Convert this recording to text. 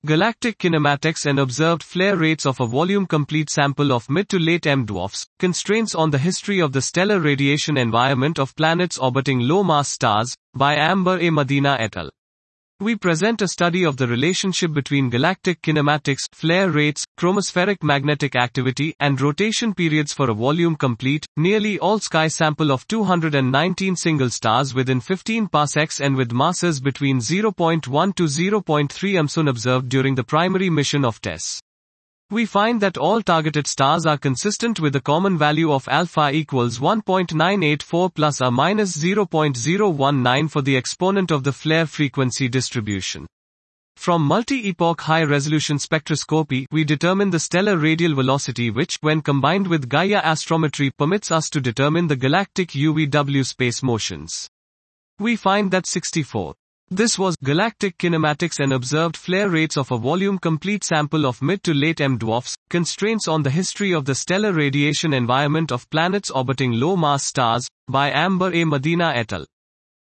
Galactic kinematics and observed flare rates of a volume-complete sample of mid to late M dwarfs, constraints on the history of the stellar radiation environment of planets orbiting low-mass stars, by Amber A. Medina et al. We present a study of the relationship between galactic kinematics, flare rates, chromospheric magnetic activity, and rotation periods for a volume-complete, nearly all-sky sample of 219 single stars within 15 parsecs and with masses between 0.1 to 0.3 MSON observed during the primary mission of TESS. We find that all targeted stars are consistent with the common value of alpha equals 1.984 plus or minus 0.019 for the exponent of the flare frequency distribution. From multi-epoch high-resolution spectroscopy, we determine the stellar radial velocity which, when combined with Gaia astrometry, permits us to determine the galactic UVW space motions. We find that 64. This was galactic kinematics and observed flare rates of a volume-complete sample of mid to late M dwarfs, constraints on the history of the stellar radiation environment of planets orbiting low-mass stars, by Amber A. Medina et al.